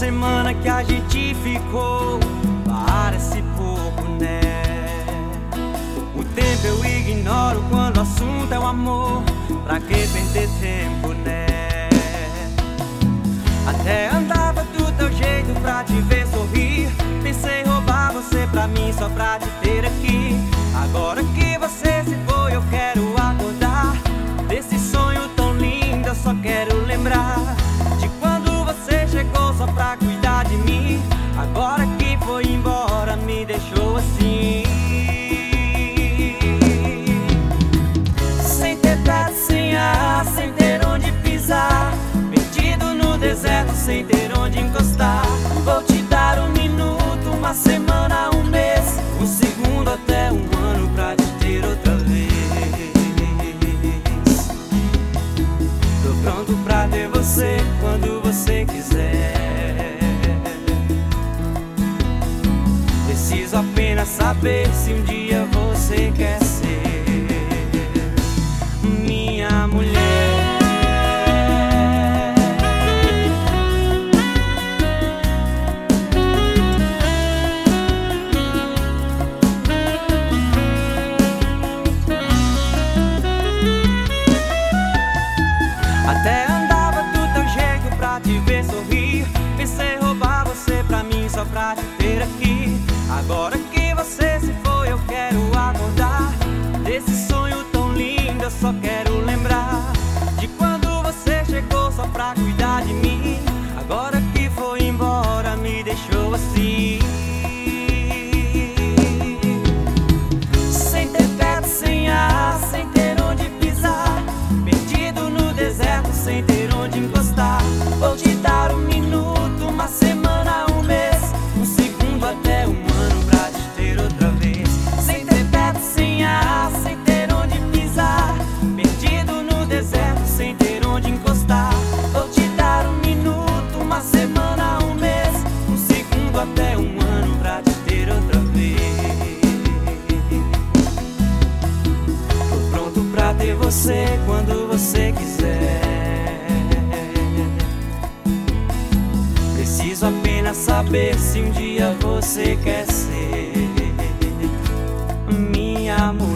semana que a gente ficou parece pouco, né? O tempo eu ignoro quando o assunto é o amor. Pra que perder tempo, né? Até andava do teu jeito pra te ver sorrir. Pensei em roubar você pra mim só pra te ter aqui. Agora que você se foi eu quero acordar desse sonho tão lindo. Eu só quero lembrar de quando você chegou só pra cuidar de mim. Agora que foi embora me deixou assim, sem ter teto, sem ar, sem ter onde pisar, perdido no deserto sem ter onde encostar. Vou te dar um minuto, uma semana, um mês, um segundo até um ano pra te ter outra vez. Tô pronto pra ter você quando você quiser. Preciso apenas saber se um dia você quer ser minha mulher. Até andava do teu jeito pra te ver sorrir. Pensei em roubar você pra mim só pra te ter aqui. Agora que você se foi eu quero acordar desse sonho tão lindo. Eu só quero lembrar de quando você chegou só pra cuidar de mim. Agora que foi embora me deixou assim, sem ter teto, sem ar, sem ter onde pisar, perdido no deserto sem ter onde encostar. Vou te dar um minuto, uma semana, um mês, um segundo até um ano pra te ter outra vez. Sem ter teto, sem ar, sem ter onde pisar, perdido no deserto sem ter onde encostar. Vou te dar um minuto, uma semana, um mês, um segundo até um ano pra te ter outra vez. Tô pronto pra ter você quando você quiser. Preciso apenas saber se um dia você quer ser minha mulher.